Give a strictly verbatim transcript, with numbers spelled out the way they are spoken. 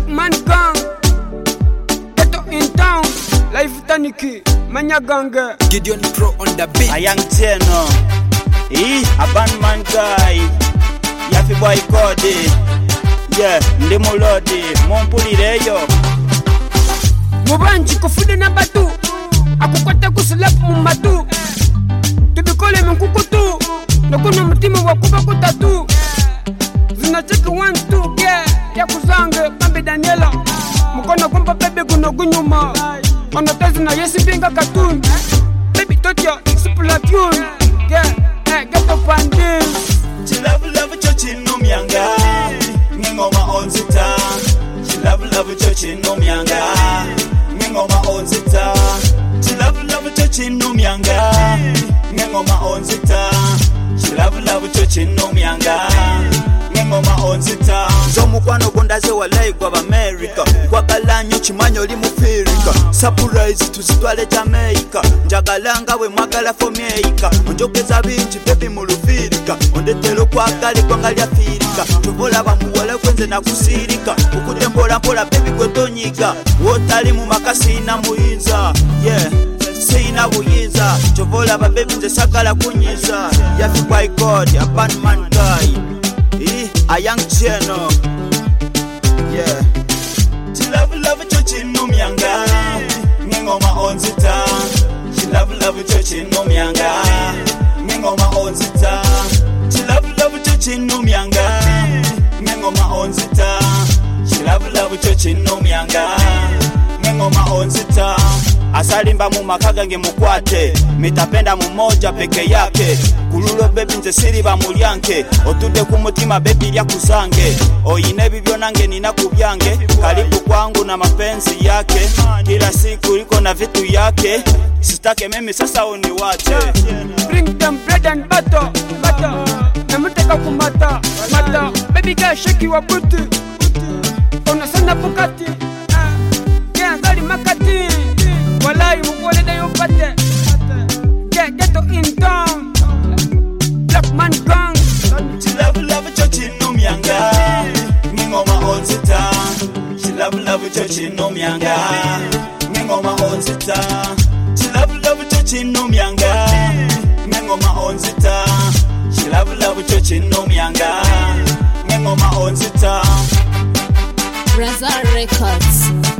Black Man Gang, Ghetto in Town, Life Taniki, Manya Ganga, Gideon Pro on the beat. A young Teno, eh, a bandman guy, Yafi boy Cody, yeah, Ndimulodi, Mompulireyo. Mubanji kufude na batu, akukwata kusilapu mumatu, tubikole mkukutu, nakuna mutima wakuba kutatu. Zinacheki one two yeah, ya kuzange Bambi Daniela, mukona kumpa baby guno gunyuma, manotezi na yesi binga cartoon, baby totyo sipula tune, yeah, eh, ghetto pandis. She love love chochi no mianga, ngoma on zita. She love love chochi no mianga, ngoma on zita. She love love chochi no mianga, ngoma on zita. She love love chochi no mianga. Ngoma onzita zo mukwano gondaze walai kwa America kwa kalanyo chimanyo oli mufirika surprise tuzitwale Jamaica njagalanga we mwagala fomeika onjogeza binji baby mulufirika ondetelo kwa kali kwa ngali afirika tubola bamuwala kwenze na kusirika ukutembola mpola baby kwetonyiga wotali mu makasi na muinza yeah sina buyinza tubola ba baby nze sakala kunyiza yafi by God a bad man guy. Eh, a young Teno, yeah. She love love chochi no mianga, ngoma onzita. She love love chochi no mianga, ngoma onzita. She love love chochi no mianga, ngoma onzita. She love love chochi no mianga, ngoma onzita. Asalimba mu makaga nge mukwate, mitapenda mumoja peke yake. Kululo baby nze siri ba mulyanke, otude ku mutima baby lya kusange. Oyine bibyo nange nina kubyange, karibu kwangu na mapenzi yake. Kila siku liko na vitu yake, sitake mimi sasa uniwache. Bring them bread and butter, butter. Namuteka kumata, mata. Baby girl shake your booty, ona sana bukati. Yeah, gali makati. Walai mugole da yopate. Yeah, ghetto in town. Black Man Gang. She love love chochi no mianga, ngoma onzita. She love love chochi no mianga, ngoma onzita. She love love chochi no mianga, ngoma onzita. She love love chochi no mianga, ngoma onzita. Razor Records.